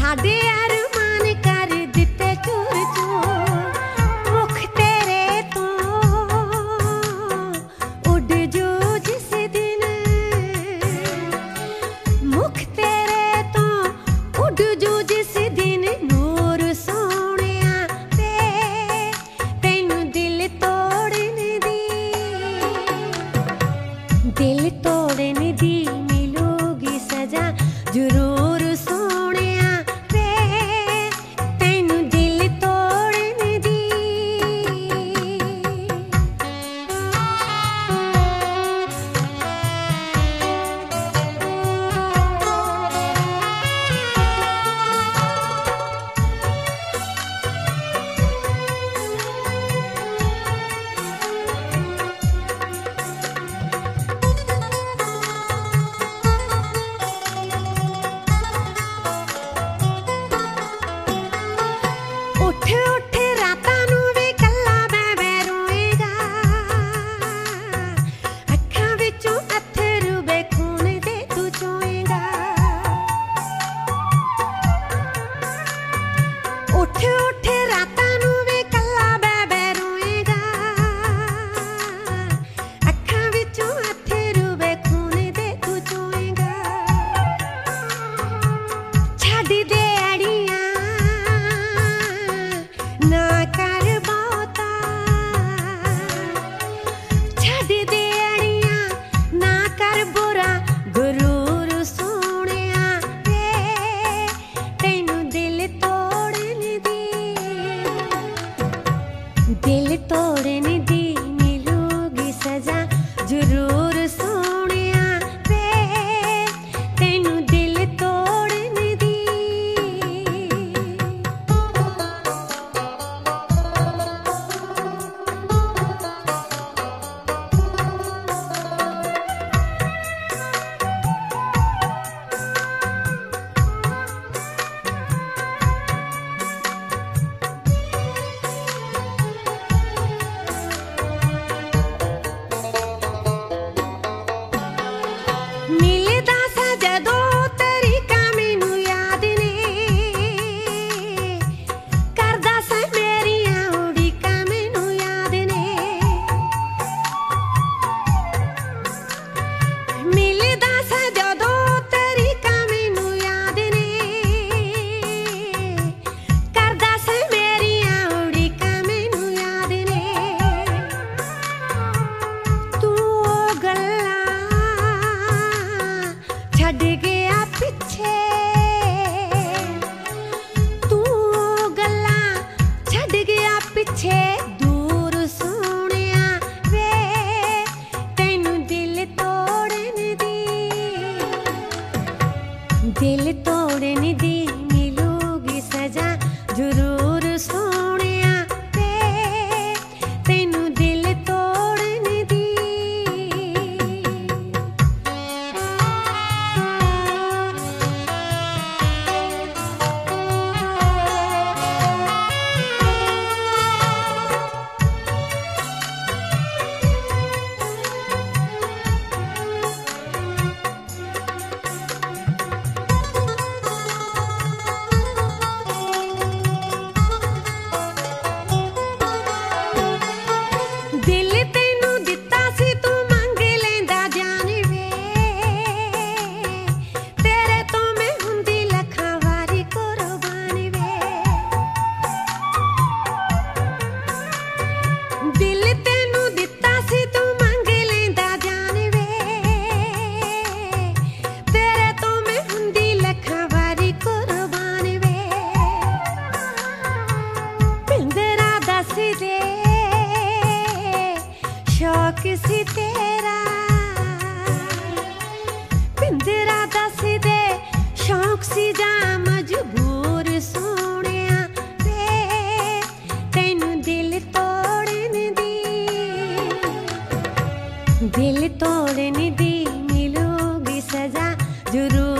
साडे अरमान कर दिते चूर चूर मुख तेरे तो उड़ जो जिस दिन मुख तेरे तो उड़ जो जिस दिन नूर सोहणिया ते तैनू दिल तोड़ने दी मिलूगी सजा जरूर सोहणिया वे तैनू दिल तोड़ने दी। उठ उठ रातां नूं वे कल्ला मैं रोएगा अखां विचों अथरू वे खून दे तू चोएगा। उठ उठ रातां नूं वे कल्ला मैं रोएगा अखां विचों अथरू वे खून दे तू चोएगा। छड्ड दे अड़ियां ना कर बहुता छड्ड दे अड़ियां ना कर बुरा गुरूर सोहणिया वे तैनू दिल तोड़ने दी मिलूगी सजा जरूर सोहणिया वे तैनू दिल तोड़ने दी। मिलदा सा जदों तरीका मैनू याद ने करदा सा मेरियां उड़ीकां मैनू याद ने। मिलदा सा जदों तरीका मैनू याद ने करदा सा मेरियां उड़ीकां मैनू याद ने। तू ओ गल्लां छड्ड गया पिछे तू ओ गल्लां छड्ड गया पिछे दूर सोहणिया वे तैनू दिल तोड़ने दी मिलूगी सजा जरूर सोहणिया वे तैनू दिल तोड़ने दी। दिल तैनू दिता सी तू मंग लैंदा जान वे तेरे तो मैं हुंदी लखां वारी कुर्बान वे। दिल तैनू दिता सी तू मंग लैंदा जान वे तेरे तो मैं हुंदी लखां वारी कुर्बान वे। पिंजरा दस दे शौक सी तेरा पिंजरा दस दे शौक सी जा मजबूर सोहणिया वे तैनू दिल तोड़ने दी मिलूगी सजा जरूर